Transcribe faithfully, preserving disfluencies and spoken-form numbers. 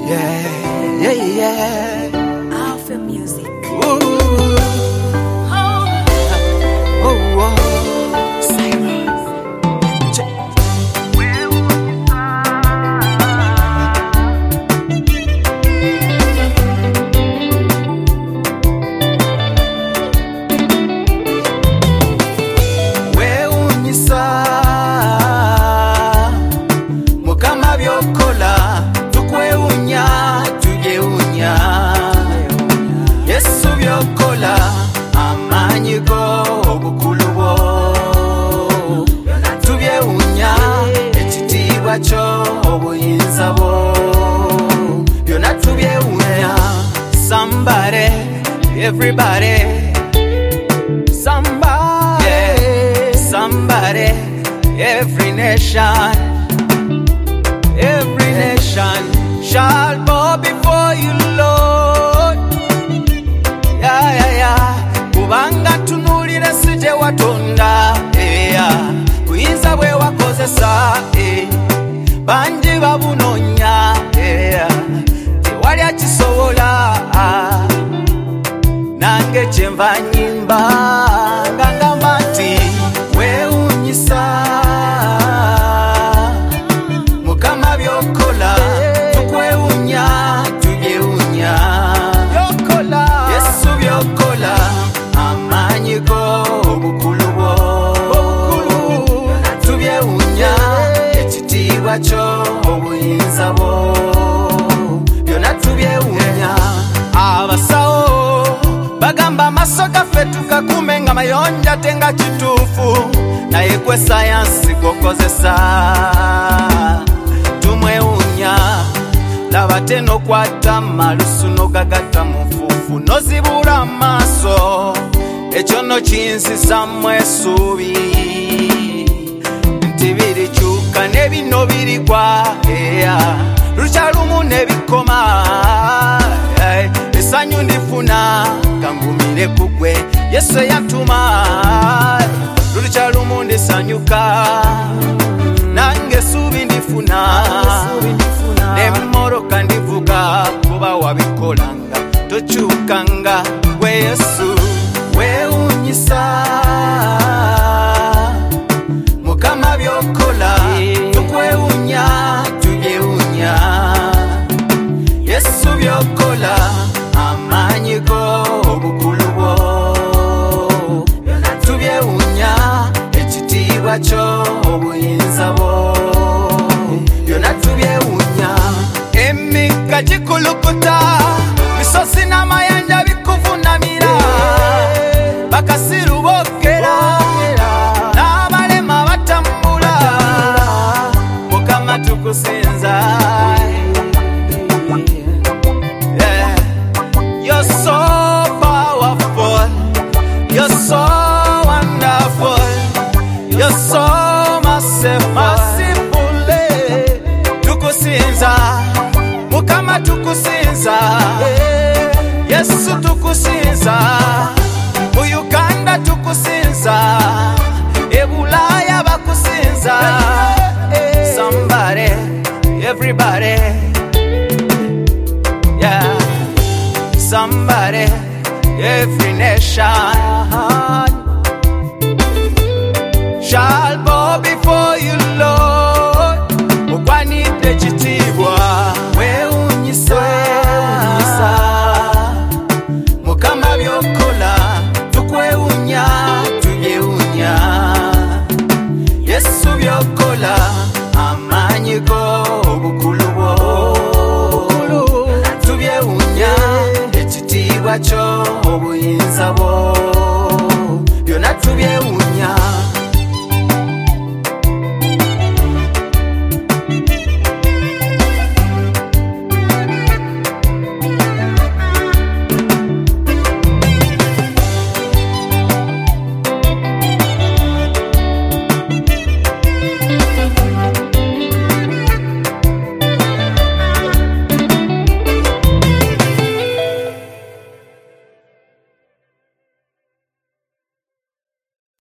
Yeah, yeah, yeah. Alpha Music. Ooh. Oh, oh, oh. Somebody, everybody, somebody, yeah. Somebody, every nation, every nation shall bow before you, Lord. Yeah, yeah, yeah. Kubanga tunulira sije watonda, yeah. Kuyinza bwe wakozesa, eh. Banji babunonya, yeah. Tewali akisobola, nange kyenva nyimba ngamba nti weewuunyisa Mukama byokola tukwewuunya tubyewuunya Yesu byokola amaanyi go obukulu bwo tubyewuunya ekitiibwa kyo obuyinza bwo byonna tubyewuunya abasawo bagamba maso gaffe tukakume nga mayonja tenga kituufu naye gwe sayansi gwokozesa tumwewuunya laba te n'okwata malusu n'ogagatta mu nfuufu n'ozibula amaaso ekyo nno kinsisamu essuubi nti birikyuka ne bino birigwa eya lukyalumu ne bikoma esanyu ndifuna kangumire kugwe Yesu yatuma lukyalumu ndisanyuka nange subi ndifuna nemoroka ndivuga kuba wabikolanga tokyukanga gwe Yesu weewuunyisa Mukama byokola tukwewuunya tubyewuunya Yesu byokola amaanyi go obukulu bwo tubyewuunya ekitiibwa kyo obuyinza bwo byonna tubyewuunya emigga gikulukuta misozi n'amayanja bikuvunamira bakasiru boogera n'abalema batambula Mukama tukusinza You're so powerful, you're so wonderful, you're so merciful, tukusinza, Mukama tukusinza, Yesu tukusinza, mu Uganda tukusinza, ebulaya bakusinza, somebody, everybody, yeah. Somebody, every nation shall bow before you, Lord. Ukwanite ekitiibwa weewuunyisa Mukama byokola tukwewuunya tubyewuunya Yesu byokola amaanyi go obukulu bwo tubyewuunya ekitiibwa kyo obuyinza bwo byonna tubyewuunya